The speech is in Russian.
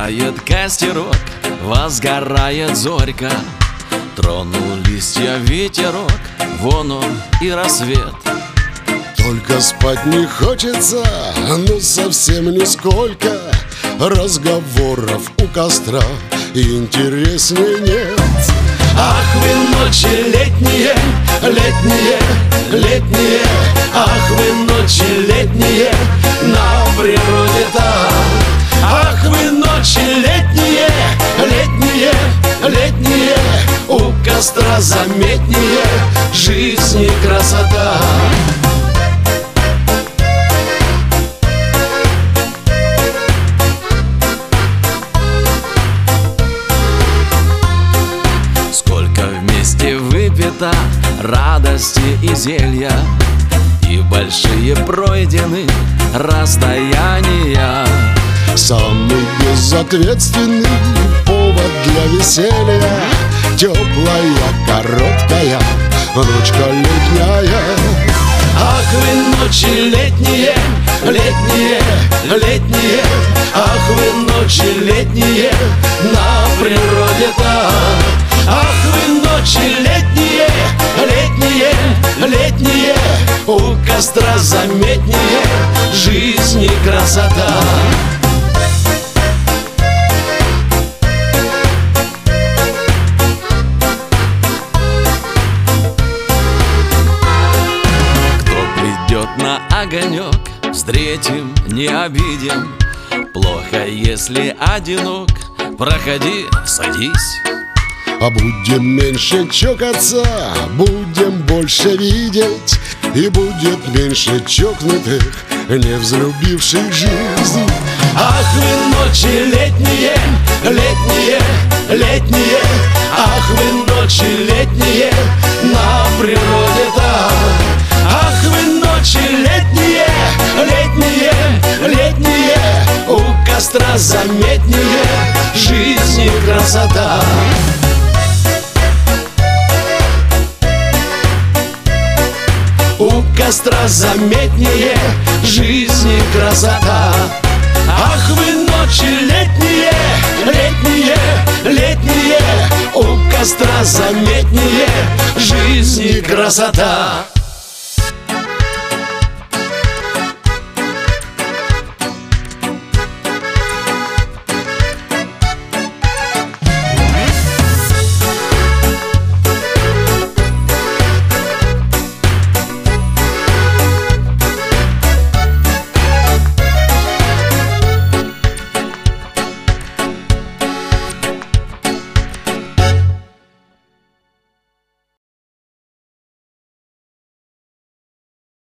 Пылает костерок, возгорает зорька, тронул листья ветерок, вон он и рассвет. Только спать не хочется, ну совсем нисколько. Разговоров у костра интереснее нет. Ах вы ночи летние, летние, летние, ах вы ночи летние на природе там. Ах вы ночи летние, летние, летние, у костра заметнее жизни красота. Вместе выпито радости и зелья, и большие пройдены расстояния. Самый безответственный повод для веселья, теплая, короткая ночка летняя. Ах вы ночи летние, летние, летние, ах вы ночи летние на природе там. Ах вы ночи летние, летние, летние, у костра заметнее жизни красота. Кто придет на огонек, встретим, не обидим. Плохо, если одинок, проходи, садись. А будем меньше чокаться, будем больше видеть, и будет меньше чокнутых, не взлюбивших жизнь. Ах вы ночи летние, летние, летние, ах вы ночи летние на природе там. Ах вы ночи летние, летние, летние, у костра заметнее жизни красота. У костра заметнее жизни красота. Ах вы ночи летние, летние, летние, у костра заметнее жизни красота.